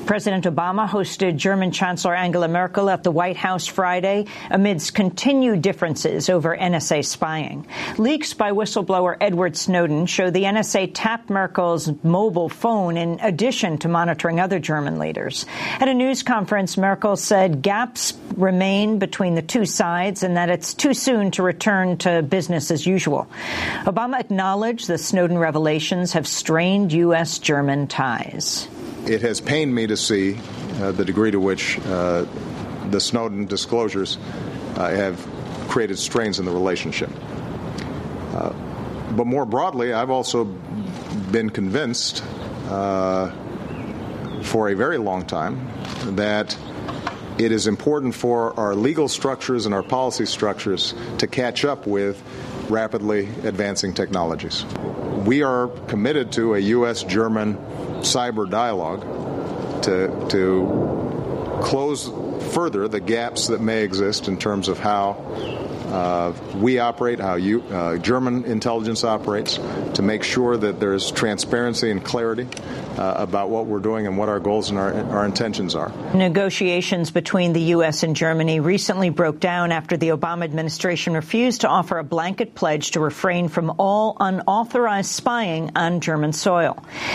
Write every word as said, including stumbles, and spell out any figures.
President Obama hosted German Chancellor Angela Merkel at the White House Friday amidst continued differences over N S A spying. Leaks by whistleblower Edward Snowden show the N S A tapped Merkel's mobile phone in addition to monitoring other German leaders. At a news conference, Merkel said gaps remain between the two sides and that it's too soon to return to business as usual. Obama acknowledged the Snowden revelations have strained U S German ties. It has pained me to see uh, the degree to which uh, the Snowden disclosures uh, have created strains in the relationship. Uh, but more broadly, I've also been convinced uh, for a very long time that it is important for our legal structures and our policy structures to catch up with rapidly advancing technologies. We are committed to a U S German cyber dialogue to to close further the gaps that may exist in terms of how uh, we operate, how you, uh, German intelligence operates, to make sure that there's transparency and clarity uh, about what we're doing and what our goals and our, our intentions are. Negotiations between the U S and Germany recently broke down after the Obama administration refused to offer a blanket pledge to refrain from all unauthorized spying on German soil.